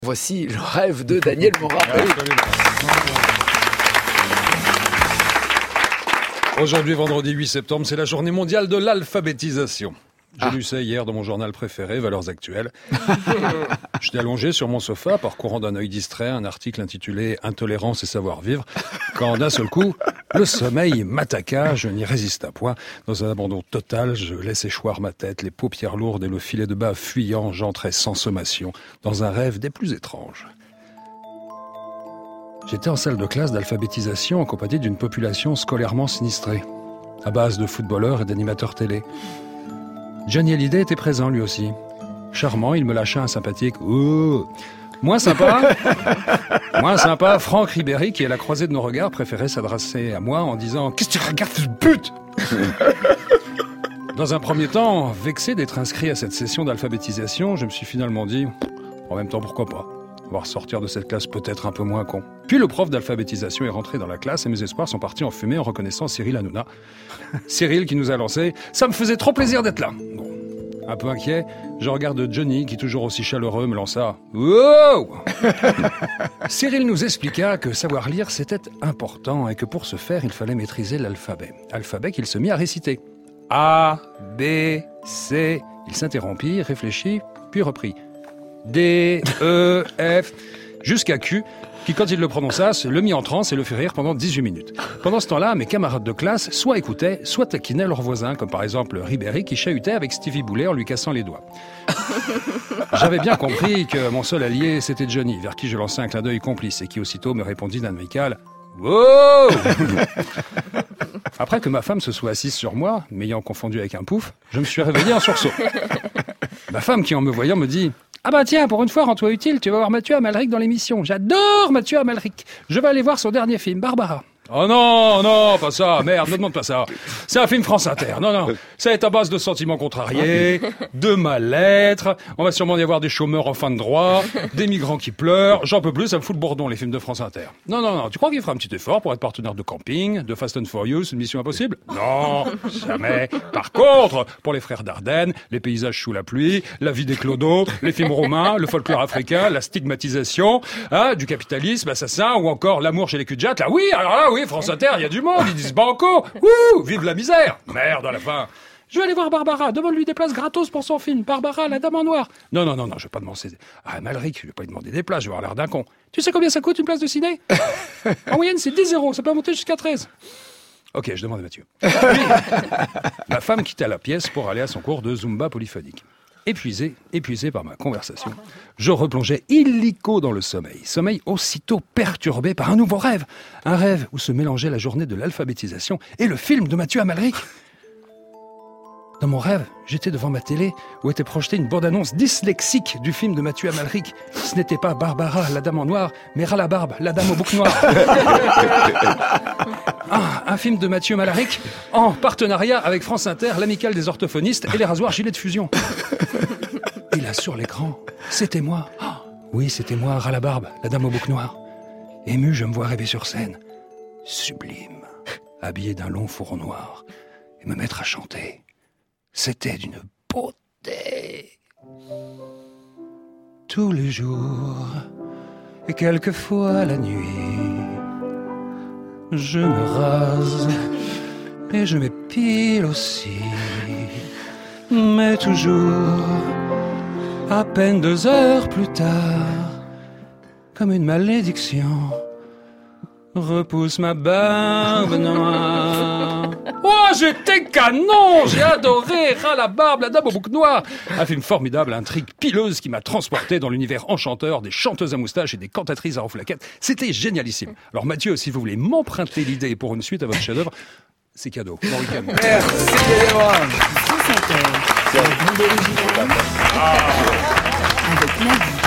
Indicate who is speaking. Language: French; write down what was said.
Speaker 1: Voici le rêve de Daniel Morin.
Speaker 2: Aujourd'hui, vendredi 8 septembre, c'est la journée mondiale de l'alphabétisation. J'ai lu ça hier dans mon journal préféré, Valeurs Actuelles. J'étais allongé sur mon sofa, parcourant d'un œil distrait un article intitulé « Intolérance et savoir-vivre », quand d'un seul coup, le sommeil m'attaqua, je n'y résista point. Dans un abandon total, je laissais choir ma tête, les paupières lourdes et le filet de bas fuyant, j'entrais sans sommation dans un rêve des plus étranges. J'étais en salle de classe d'alphabétisation en compagnie d'une population scolairement sinistrée, à base de footballeurs et d'animateurs télé. Johnny Hallyday était présent lui aussi. Charmant, il me lâcha un sympathique « Ouh !» Moins sympa, Franck Ribéry, qui à la croisée de nos regards préférait s'adresser à moi en disant « Qu'est-ce que tu regardes, ce pute ?» Dans un premier temps, vexé d'être inscrit à cette session d'alphabétisation, je me suis finalement dit « En même temps, pourquoi pas ? On va ressortir de cette classe peut-être un peu moins con. » Puis le prof d'alphabétisation est rentré dans la classe et mes espoirs sont partis en fumée en reconnaissant Cyril Hanouna. Cyril qui nous a lancé « Ça me faisait trop plaisir d'être là !» Bon. Un peu inquiet, je regarde Johnny qui, toujours aussi chaleureux, me lança « Wow !» Cyril nous expliqua que savoir lire c'était important et que pour ce faire, il fallait maîtriser l'alphabet. Alphabet qu'il se mit à réciter. A, B, C... Il s'interrompit, réfléchit, puis reprit. D, E, F... Jusqu'à Q, qui, quand il le prononça, le mit en transe et le fit rire pendant 18 minutes. Pendant ce temps-là, mes camarades de classe soit écoutaient, soit taquinaient leurs voisins, comme par exemple Ribéry qui chahutait avec Stevie Boulet en lui cassant les doigts. J'avais bien compris que mon seul allié, c'était Johnny, vers qui je lançais un clin d'œil complice et qui aussitôt me répondit d'un amical « Wow !» Après que ma femme se soit assise sur moi, m'ayant confondu avec un pouf, je me suis réveillé en sursaut. Ma femme, qui en me voyant, me dit « Ah bah tiens, pour une fois, rends-toi utile, tu vas voir Mathieu Amalric dans l'émission. J'adore Mathieu Amalric. Je vais aller voir son dernier film, Barbara. » Oh non, non, pas ça, merde, ne demande pas ça. C'est un film France Inter, non, ça est à base de sentiments contrariés, de mal-être, on va sûrement y avoir des chômeurs en fin de droit, des migrants qui pleurent, j'en peux plus, ça me fout le bourdon les films de France Inter. Non, tu crois qu'il fera un petit effort pour être partenaire de camping, de Fast and Furious, une mission impossible? Non, jamais. Par contre, pour les frères Dardenne, les paysages sous la pluie, la vie des clodos, les films romains, le folklore africain, la stigmatisation, du capitalisme assassin ou encore l'amour chez les cul-de-jatte, là oui, alors là oui, France Inter, il y a du monde, ils disent banco, ouh, vive la misère, merde à la fin. Je vais aller voir Barbara, demande-lui des places gratos pour son film, Barbara, la dame en noir. Non, je vais pas demander à Amalric, je vais pas lui demander des places, je vais avoir l'air d'un con. Tu sais combien ça coûte une place de ciné? En moyenne, c'est 10 €, ça peut monter jusqu'à 13. Ok, je demande à Mathieu. Puis, ma femme quitta la pièce pour aller à son cours de Zumba polyphonique. Épuisé par ma conversation, je replongeais illico dans le sommeil aussitôt perturbé par un nouveau rêve. Un rêve où se mélangeait la journée de l'alphabétisation et le film de Mathieu Amalric. Dans mon rêve, j'étais devant ma télé où était projetée une bande-annonce dyslexique du film de Mathieu Amalric. Ce n'était pas Barbara, la dame en noir, mais Ralabarbe, la dame au bouc noir. Un film de Mathieu Amalric en partenariat avec France Inter, l'amicale des orthophonistes et les rasoirs gilets de fusion. Et là, sur l'écran, c'était moi. Oui, c'était moi, Ralabarbe, la dame au bouc noir. Ému, je me vois rêver sur scène. Sublime, habillé d'un long fourreau noir, et me mettre à chanter. C'était d'une beauté. Tous les jours, et quelquefois la nuit, je me rase et je m'épile aussi. Mais toujours, à peine 2 heures plus tard, comme une malédiction, repousse ma barbe noire. Oh, j'étais canon! J'ai adoré Ralabarbe, la dame au bouc noir. Un film formidable, intrigue pileuse qui m'a transporté dans l'univers enchanteur des chanteuses à moustaches et des cantatrices à rouflaquettes. C'était génialissime. Alors Mathieu, si vous voulez m'emprunter l'idée pour une suite à votre chef-d'œuvre, c'est cadeau. Bon week-end.
Speaker 1: Merci,
Speaker 3: France Inter. C'est un bon d'origine. Avec Nagui.